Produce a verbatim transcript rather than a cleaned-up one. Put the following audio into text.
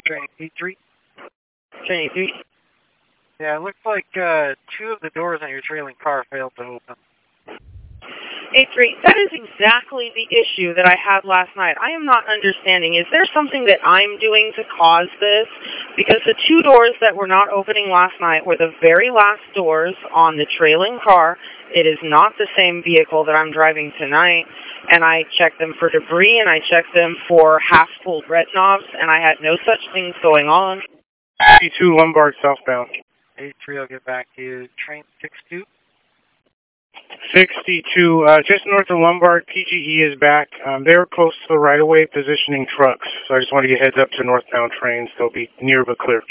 Train eight three. Train eight three. Yeah, it looks like uh, two of the doors on your trailing car failed to open. eight three, that is exactly the issue that I had last night. I am not understanding. Is there something that I'm doing to cause this? Because the two doors that were not opening last night were the very last doors on the trailing car. It is not the same vehicle that I'm driving tonight. And I checked them for debris, and I checked them for half-full red knobs, and I had no such things going on. sixty-two Lombard southbound. eight three, I'll get back to you. Train six two. sixty-two, uh, just north of Lombard, P G E is back. Um, they're close to the right-of-way positioning trucks, so I just want to get heads up to northbound trains. They'll be near but clear.